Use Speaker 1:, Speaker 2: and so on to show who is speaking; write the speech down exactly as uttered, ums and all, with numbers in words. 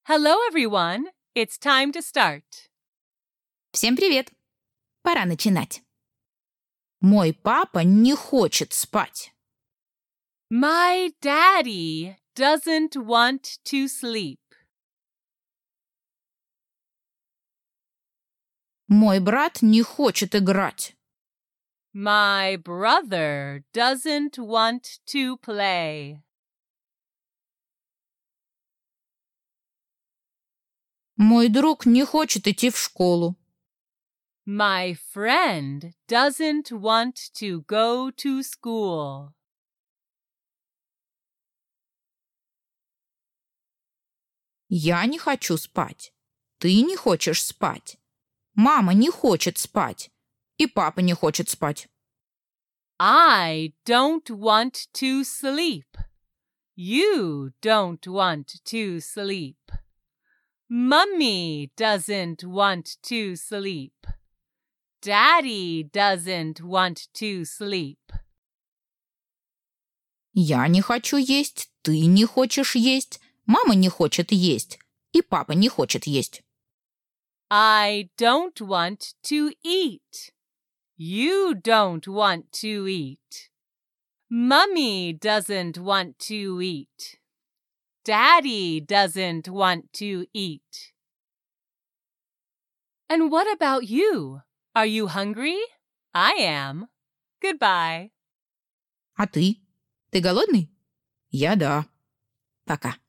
Speaker 1: Hello, everyone. It's time to start.
Speaker 2: Всем привет! Пора начинать. Мой папа не хочет спать.
Speaker 1: My daddy doesn't want to sleep.
Speaker 2: Мой брат не хочет играть.
Speaker 1: My brother doesn't want to play.
Speaker 2: Мой друг не хочет идти в школу.
Speaker 1: My friend doesn't want to go to school.
Speaker 2: Я не хочу спать. Ты не хочешь спать. Мама не хочет спать. И папа не хочет спать.
Speaker 1: I don't want to sleep. You don't want to sleep. Mummy doesn't want to sleep. Daddy doesn't want to sleep.
Speaker 2: Я не хочу есть. Ты не хочешь есть. Мама не хочет есть. И папа не хочет есть.
Speaker 1: I don't want to eat. You don't want to eat. Mummy doesn't want to eat. Daddy doesn't want to eat. And what about you? Are you hungry? I am. Goodbye.
Speaker 2: А ты? Ты голодный? Я да. Пока.